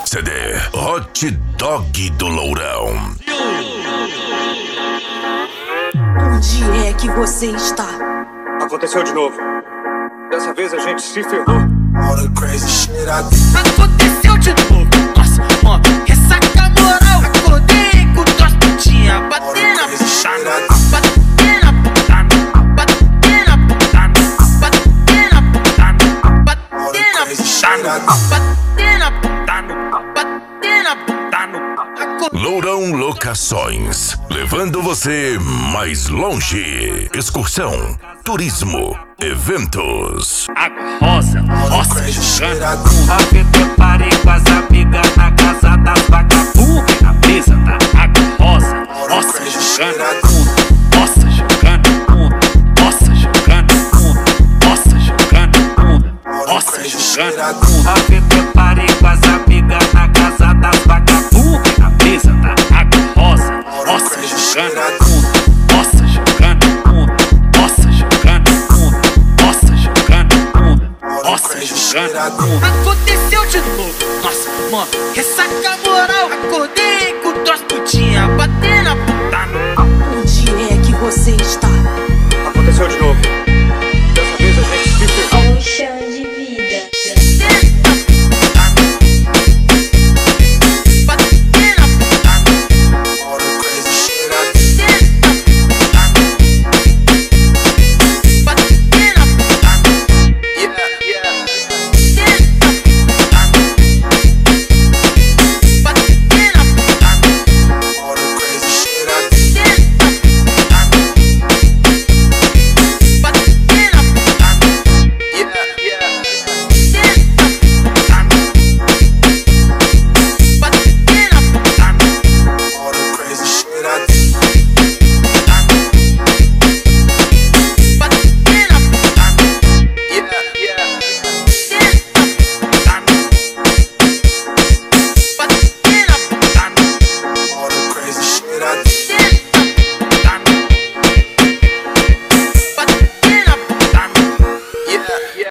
CD Hot Dog do Lourão. Onde é que você está? Aconteceu de novo. Dessa vez a gente se ferrou. Aconteceu de novo. Nossa, ó, ressaca moral. Acordei com duas putinhas. Bater na puxada, bater na putada, bater na putada, bater na putada, bater na puxada, bater na putada, bater na putada. Lourão Locações, levando você mais longe. Excursão, turismo, eventos. Água rosa, roça, jogando. Eu parei com as amigas na casa das vagabundas. Na mesa da água rosa, roça, jogando. Roça, jogando bunda. Roça, jogando bunda. Roça, jogando bunda. Roça, jogando bunda. Eu parei com as amigas na casa das vagabundas. Na mesa da água rosa, roça, jogando bunda. Roça, jogando bunda. Roça, jogando bunda. Roça, jogando bunda. Roça, jogando bunda. Aconteceu de novo. Nossa, mano, ressaca moral. Acordei com duas putinhas. Bater na putada. Onde é que você está? Aconteceu de novo.